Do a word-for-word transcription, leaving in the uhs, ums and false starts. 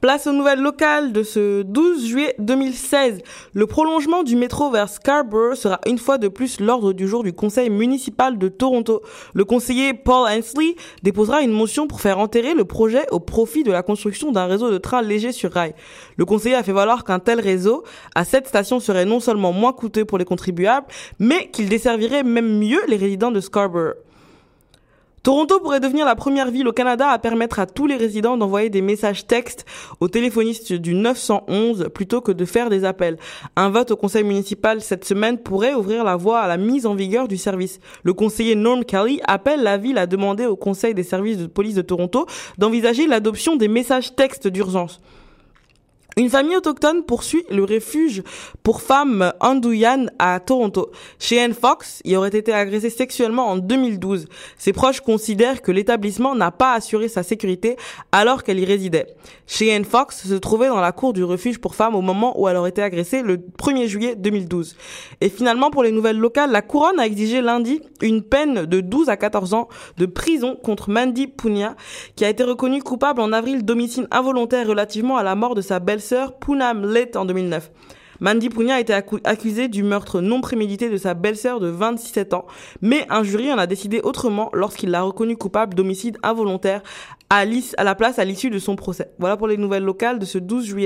Place aux nouvelles locales de ce douze juillet deux mille seize. Le prolongement du métro vers Scarborough sera une fois de plus l'ordre du jour du conseil municipal de Toronto. Le conseiller Paul Hensley déposera une motion pour faire enterrer le projet au profit de la construction d'un réseau de trains légers sur rail. Le conseiller a fait valoir qu'un tel réseau à sept stations serait non seulement moins coûteux pour les contribuables, mais qu'il desservirait même mieux les résidents de Scarborough. Toronto pourrait devenir la première ville au Canada à permettre à tous les résidents d'envoyer des messages textes aux téléphonistes du neuf cent onze plutôt que de faire des appels. Un vote au conseil municipal cette semaine pourrait ouvrir la voie à la mise en vigueur du service. Le conseiller Norm Kelly appelle la ville à demander au conseil des services de police de Toronto d'envisager l'adoption des messages textes d'urgence. Une famille autochtone poursuit le refuge pour femmes Andouyan à Toronto. Cheyenne Fox y aurait été agressée sexuellement en deux mille douze. Ses proches considèrent que l'établissement n'a pas assuré sa sécurité alors qu'elle y résidait. Cheyenne Fox se trouvait dans la cour du refuge pour femmes au moment où elle aurait été agressée le premier juillet deux mille douze. Et finalement, pour les nouvelles locales, la couronne a exigé lundi une peine de douze à quatorze ans de prison contre Mandy Punia, qui a été reconnue coupable en avril d'homicide involontaire relativement à la mort de sa belle sœur Poonam Lit en deux mille neuf. Mandy Punia a été accusée du meurtre non prémédité de sa belle-sœur de vingt-sept ans, mais un jury en a décidé autrement lorsqu'il l'a reconnue coupable d'homicide involontaire à, à la place à l'issue de son procès. Voilà pour les nouvelles locales de ce douze juillet.